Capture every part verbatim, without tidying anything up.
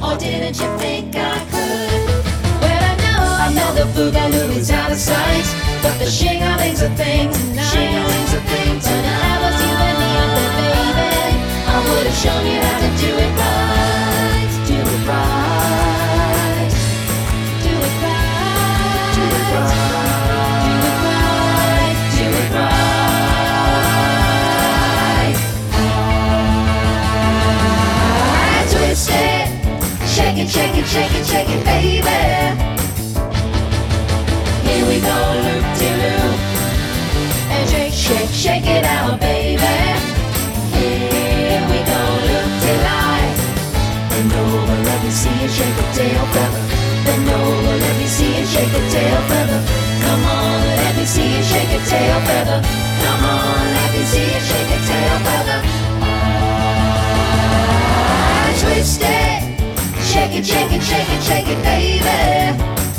Or didn't you think I could? Well, I know, I know the boogaloo is out of sight, but the shing-a-lings are things, shing-a-lings are things. When I was you and me up there, baby, I would have shown you how to do it right. Do it right. Do it right. Do it right. Do it right. Do it right. I twist it. Shake it, shake it, shake it, shake it, baby. Here we go, loop-de-loop. And shake, shake, shake it out, baby. Here we go, loop-de-lie. Bend over, let me see you shake a tail feather. Bend over, let me see you shake a tail feather. Come on, let me see you shake a tail feather. Come on, let me see you shake a tail feather. I twist it. Shake it, shake it, shake it, shake it, baby.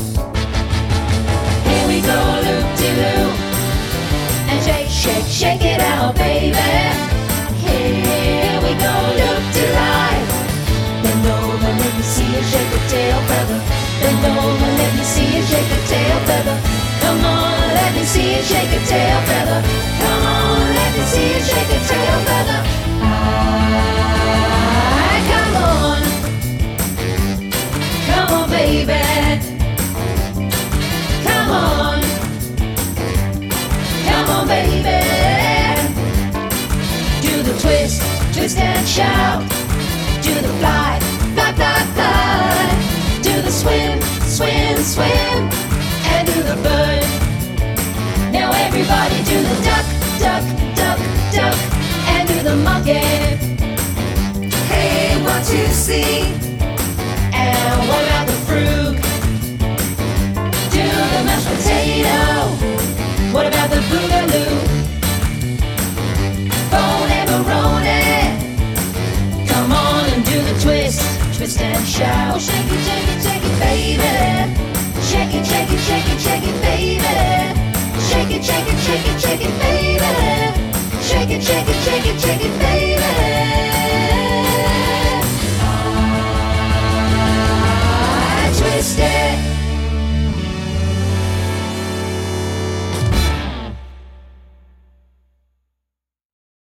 Here we go, loop-de-loop. And shake, shake, shake it out, baby. Here we go, loop-de-lie. Bend over, let me see you shake a tail feather. Bend over, let me see you shake a tail feather. Come on, let me see you shake a tail feather. Come on, let me see you shake a tail feather. Ah, come on. Come on, baby. Come on. Come on, baby. Do the twist, twist and shout. Do the fly, fly, fly, fly. Do the swim, swim, swim. And do the bird. Now everybody do the duck, duck, duck, duck. And do the monkey. Hey, what you see? And what about the fruit? Do the mashed potato. What about the boogaloo? Bone and maroni. Come on and do the twist, twist and shout. Shake it, shake it, shake it, baby. Shake it, shake it, shake it, shake it, baby. Shake it, shake it, shake it, shake it, baby. Shake it, shake it, shake it, shake it, baby.